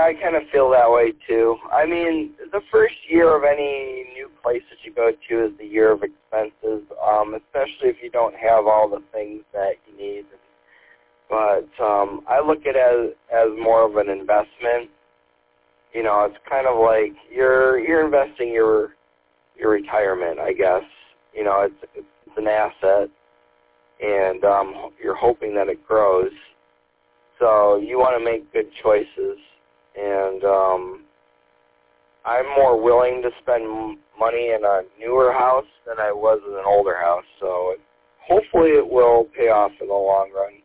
Yeah, I kind of feel that way too. I mean, the first year of any new place that you go to is the year of expenses, especially if you don't have all the things that you need. But I look at it as more of an investment. You know, it's kind of like you're investing your retirement, I guess. You know, it's an asset, and you're hoping that it grows. So you want to make good choices, and I'm more willing to spend money in a newer house than I was in an older house. So hopefully it will pay off in the long run.